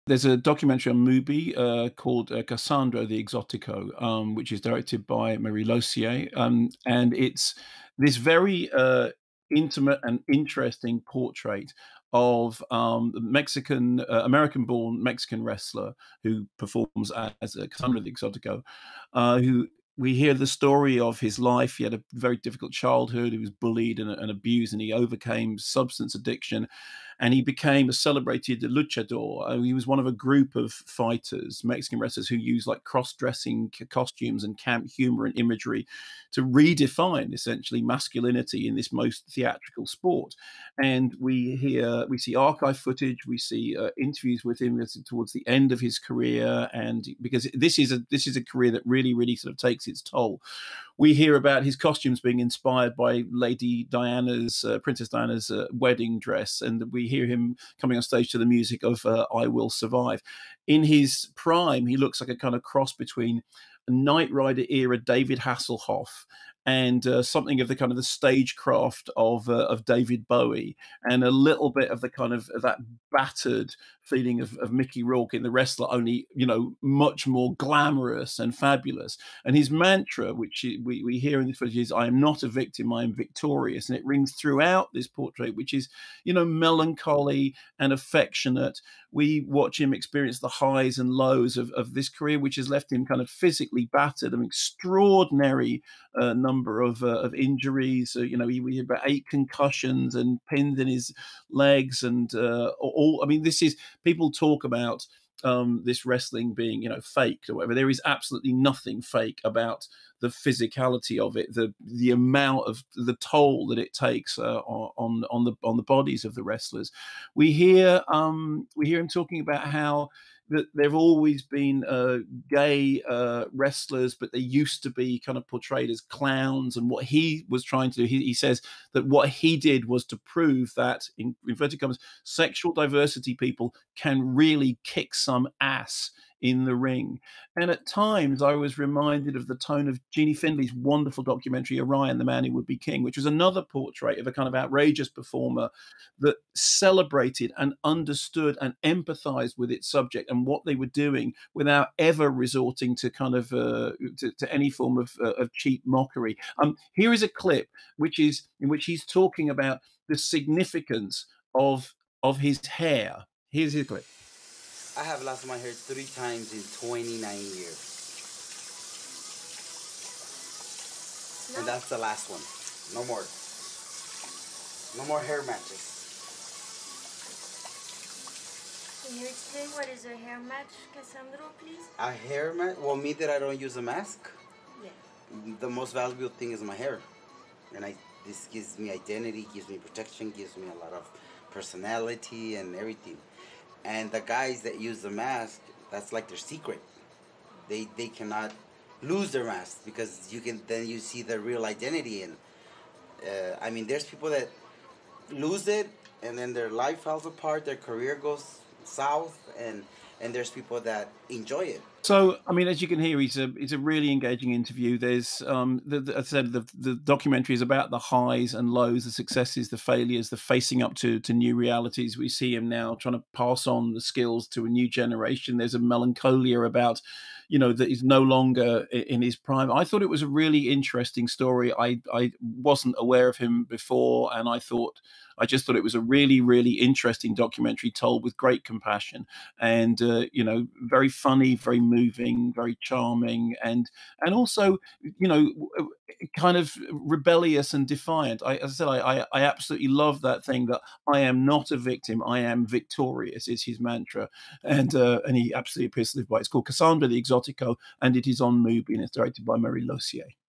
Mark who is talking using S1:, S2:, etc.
S1: There's a documentary on Mubi called Cassandra the Exotico, which is directed by Marie Lossier, and it's this very intimate and interesting portrait of the Mexican, American-born Mexican wrestler who performs as Cassandra the Exotico, who we hear the story of his life. He had a very difficult childhood. He was bullied and abused, and he overcame substance addiction, and he became a celebrated luchador. He was one of a group of fighters, Mexican wrestlers, who used like cross-dressing costumes and camp humor and imagery to redefine essentially masculinity in this most theatrical sport. And we see archive footage, we see interviews with him towards the end of his career, and because this is a career that really sort of takes its toll. We hear about his costumes being inspired by Lady Diana's, Princess Diana's wedding dress, and we hear him coming on stage to the music of "I Will Survive." In his prime, he looks like a kind of cross between a Knight Rider era David Hasselhoff and something of the kind of the stagecraft of David Bowie, and a little bit of the kind of that battered feeling of Mickey Rourke in The Wrestler, only much more glamorous and fabulous. And his mantra, which we hear in the footage, is "I am not a victim, I am victorious," and it rings throughout this portrait, which is melancholy and affectionate. We watch him experience the highs and lows of this career, which has left him kind of physically battered, an extraordinary number of injuries. We had about 8 concussions and pins in his legs, and all. I mean, this is people talk about this wrestling being faked or whatever. There is absolutely nothing fake about the physicality of it, the amount of the toll that it takes on the bodies of the wrestlers. We hear him talking about how that there've always been gay wrestlers, but they used to be kind of portrayed as clowns. And what he was trying to do, he says that what he did was to prove that, in inverted commas, sexual diversity people can really kick some ass in the ring. And at times, I was reminded of the tone of Jeannie Findley's wonderful documentary, Orion, the Man Who Would Be King, which was another portrait of a kind of outrageous performer that celebrated and understood and empathized with its subject and what they were doing without ever resorting to kind of to any form of cheap mockery. Here is a clip in which he's talking about the significance of his hair. Here's his clip.
S2: I have lost my hair 3 times in 29 years. And that's the last one. No more. No more hair matches.
S3: Can you explain what is a hair match, Cassandro, please?
S2: A hair match? Well, me that I don't use a mask.
S3: Yeah.
S2: The most valuable thing is my hair. And this gives me identity, gives me protection, gives me a lot of personality and everything. And the guys that use the mask, that's like their secret. They cannot lose their mask because then you see their real identity. And I mean, there's people that lose it and then their life falls apart, their career goes south, and there's people that enjoy it.
S1: So, I mean, as you can hear, it's a really engaging interview. There's, as I said, the documentary is about the highs and lows, the successes, the failures, the facing up to new realities. We see him now trying to pass on the skills to a new generation. There's a melancholia about, that he's no longer in his prime. I thought it was a really interesting story. I wasn't aware of him before, and I just thought it was a really interesting documentary told with great compassion and very funny, very moving, very charming, and also kind of rebellious and defiant. As I said, I absolutely love that thing that I am not a victim, I am victorious is his mantra, and he absolutely appears to live by it. It's called Cassandra the Exotico, and it is on Mubi, and it's directed by Marie Lossier.